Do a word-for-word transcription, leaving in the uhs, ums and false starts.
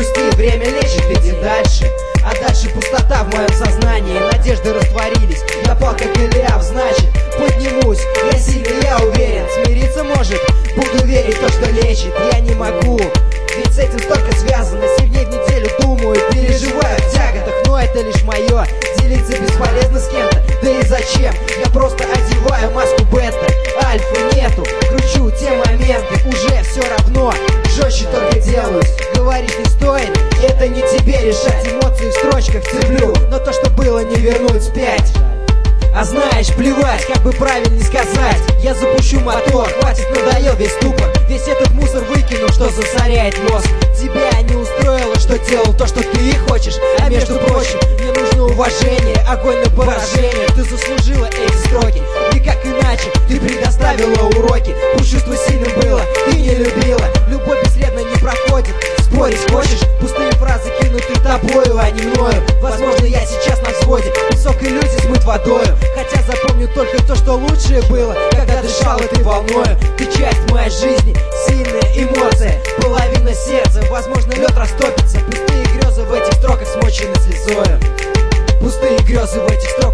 грусти, время лечит, иди дальше. А дальше пустота в моем сознании, надежды растворились, я пал как Голиаф, значит поднимусь, я сильный, я уверен. Смириться может, буду верить в то, что лечит. Я не могу, ведь с этим столько связано. Семь дней в неделю думаю, переживаю в тяготах, но это лишь мое. Делиться бесполезно с кем-то, да и зачем? Я просто одеваю маску бета, альфа нету, кручу те моменты, уже все равно, жестче только делаюсь. Говорить не стоит, это не тебе решать, эмоции в строчках цеплю, но то, что было, не вернуть вспять. А знаешь, плевать, как бы правильнее сказать, я запущу мотор, хватит, надоел весь ступор. Весь этот мусор выкину, что засоряет мозг. Тебя не устроило, что делал то, что ты хочешь. А между прочим, мне нужно уважение, огонь на поражение. Ты заслужила эти строки, никак иначе ты предоставила уроки. Пусть чувство сильным было, ты не любила. Любовь бесследно не проходит, спорить хочешь? Пустые фразы кинуты тобою, а не мною. Возможно, я сейчас на взводе, песок иллюзий смыт водою. Хотя запомню только то, что лучшее было, когда дышал этой волною. Ты часть моей жизни, сильная эмоция, половина сердца. Возможно, лед растопится, пустые грезы в этих строках смочены слезою. Пустые грезы в этих строках